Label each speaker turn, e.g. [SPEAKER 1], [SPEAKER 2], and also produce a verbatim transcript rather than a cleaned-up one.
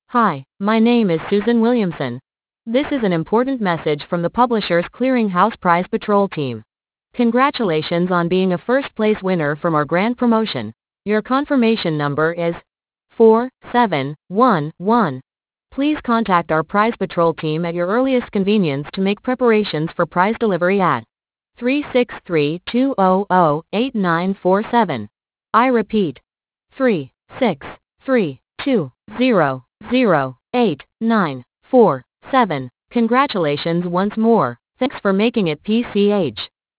[SPEAKER 1] Hi, my name is Susan Williamson. This is an important message from the Publishers Clearinghouse Prize Patrol team. Congratulations on being a first place winner from our grand promotion. Your confirmation number is four seven one one. Please contact our Prize Patrol team at your earliest convenience to make preparations for prize delivery at three six three, two zero zero, eight nine four seven. I repeat, three six three, two zero zero, eight nine four seven. Congratulations once more. Thanks for making it P C H.